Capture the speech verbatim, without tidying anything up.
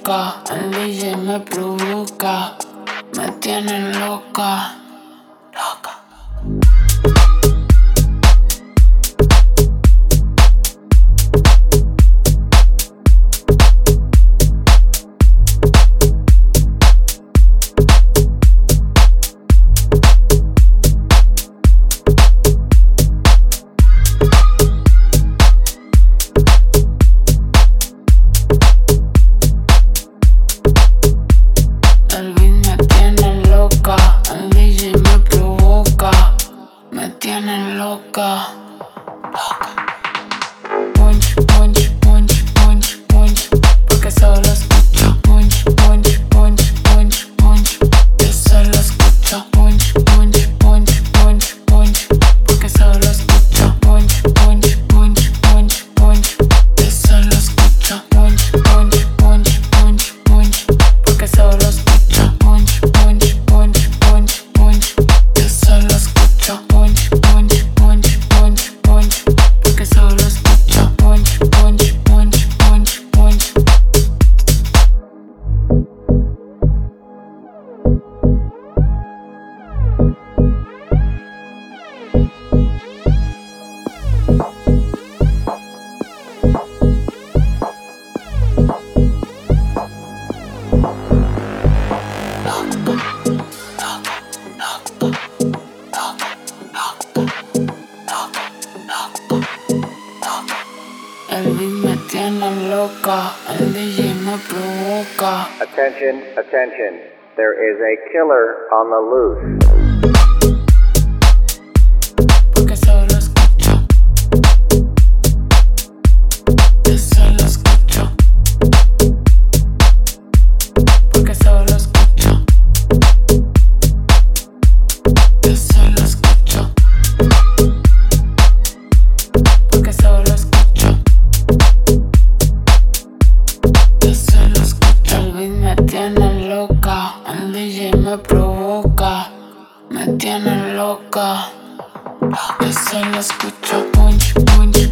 loca, el D J me provoca, me tiene loca, loca. El beat me tiene loca, el D J me provoca, me tiene loca, loca. Punch, punch, punch, punch, punch, porque solo escucho punch, punch, punch, punch, punch, yo solo escucho punch, punch, punch, punch, punch, porque solo escucho punch, punch, punch, punch, punch, yo solo escucho punch, punch, punch, punch, punch, porque solo escucho punch, punch, punch, punch, punch, yo solo escucho punch, punch, punch, punch, punch, porque solo escucho punch, punch, punch, punch, punch. El beat me tiene loca, el D J me provoca. Attention, attention. There is a killer on the loose. Porque solo escucho, yo solo escucho, porque solo escucho, yo solo escucho, porque solo escucho, yo solo escucho. El beat me tiene loca, el D J me provoca, me tiene loca, yo solo escucho punch, punch,